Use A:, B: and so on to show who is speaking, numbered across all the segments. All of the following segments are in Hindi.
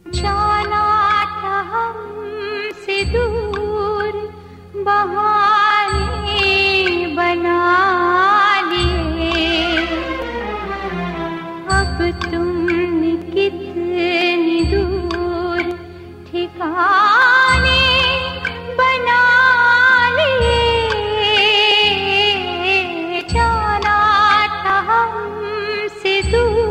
A: जाना था हमसे दूर, बहाने बना लिए। अब तुमने कितनी दूर ठिकाने बना लिए। जाना था हमसे दूर।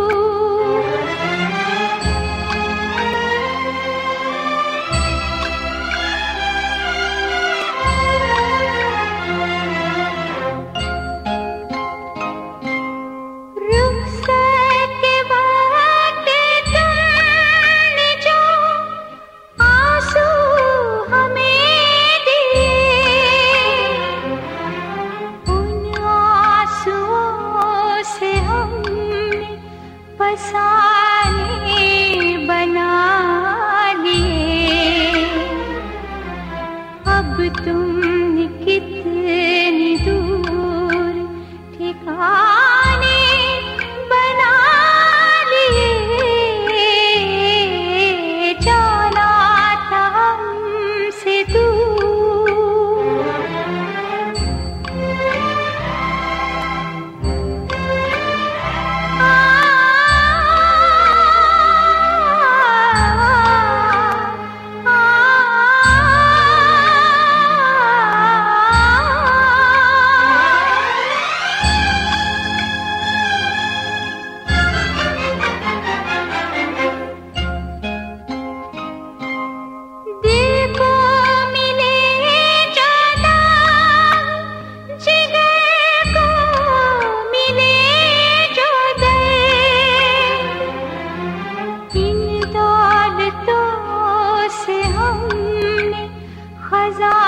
A: फसाने बना लिए। अब तुमने कितनी दूर ठिकाने बना लिए। जाना था हमसे दूर। खजाना